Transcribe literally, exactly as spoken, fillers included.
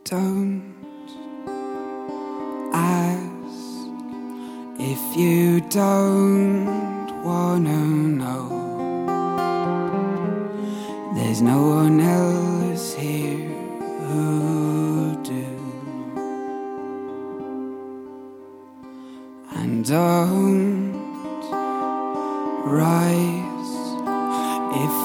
don't ask if you don't wanna know. There's no one else here who do. And don't rise if